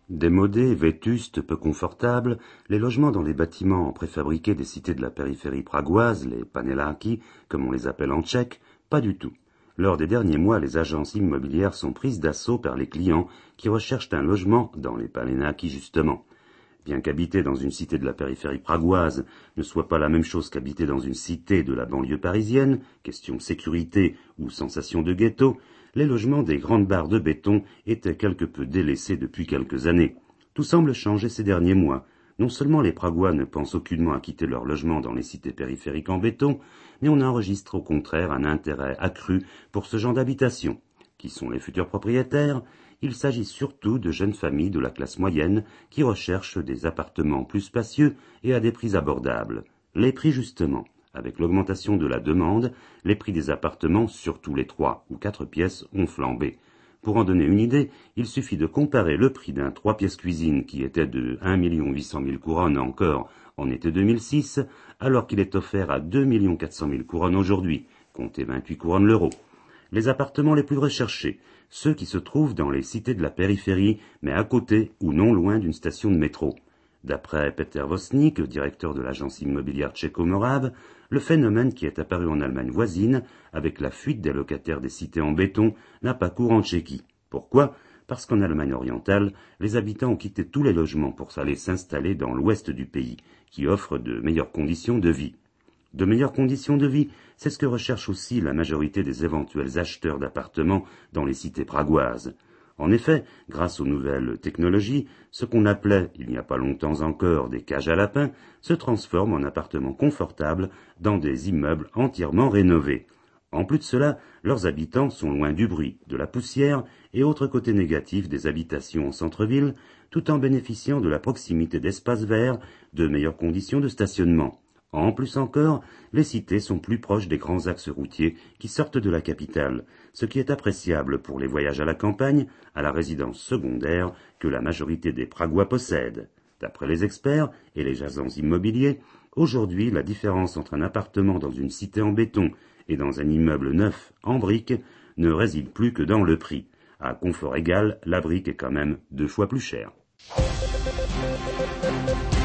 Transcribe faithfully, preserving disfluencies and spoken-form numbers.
Démodés, vétustes, peu confortables, les logements dans les bâtiments préfabriqués des cités de la périphérie pragoise, les paneláky, comme on les appelle en tchèque, pas du tout. Lors des derniers mois, les agences immobilières sont prises d'assaut par les clients qui recherchent un logement dans les paneláky justement. Bien qu'habiter dans une cité de la périphérie pragoise ne soit pas la même chose qu'habiter dans une cité de la banlieue parisienne, question sécurité ou sensation de ghetto, les logements des grandes barres de béton étaient quelque peu délaissés depuis quelques années. Tout semble changer ces derniers mois. Non seulement les Pragois ne pensent aucunement à quitter leur logement dans les cités périphériques en béton, mais on enregistre au contraire un intérêt accru pour ce genre d'habitation. Qui sont les futurs propriétaires? Il s'agit surtout de jeunes familles de la classe moyenne qui recherchent des appartements plus spacieux et à des prix abordables. Les prix justement. Avec l'augmentation de la demande, les prix des appartements, surtout les trois ou quatre pièces, ont flambé. Pour en donner une idée, il suffit de comparer le prix d'un trois pièces cuisine qui était de un million huit cent mille couronnes encore en été deux mille six, alors qu'il est offert à deux millions quatre cent mille couronnes aujourd'hui, comptez vingt-huit couronnes l'euro. Les appartements les plus recherchés, ceux qui se trouvent dans les cités de la périphérie, mais à côté ou non loin d'une station de métro. D'après Peter Vosnik, directeur de l'agence immobilière tchéco-morave, le phénomène qui est apparu en Allemagne voisine, avec la fuite des locataires des cités en béton, n'a pas cours en Tchéquie. Pourquoi? Parce qu'en Allemagne orientale, les habitants ont quitté tous les logements pour aller s'installer dans l'ouest du pays, qui offre de meilleures conditions de vie. De meilleures conditions de vie, c'est ce que recherche aussi la majorité des éventuels acheteurs d'appartements dans les cités pragoises. En effet, grâce aux nouvelles technologies, ce qu'on appelait, il n'y a pas longtemps encore, des cages à lapins, se transforme en appartements confortables dans des immeubles entièrement rénovés. En plus de cela, leurs habitants sont loin du bruit, de la poussière et autres côtés négatifs des habitations en centre-ville, tout en bénéficiant de la proximité d'espaces verts, de meilleures conditions de stationnement. En plus encore, les cités sont plus proches des grands axes routiers qui sortent de la capitale, ce qui est appréciable pour les voyages à la campagne, à la résidence secondaire que la majorité des Pragois possèdent. D'après les experts et les agents immobiliers, aujourd'hui la différence entre un appartement dans une cité en béton et dans un immeuble neuf en briques ne réside plus que dans le prix. À confort égal, la brique est quand même deux fois plus chère.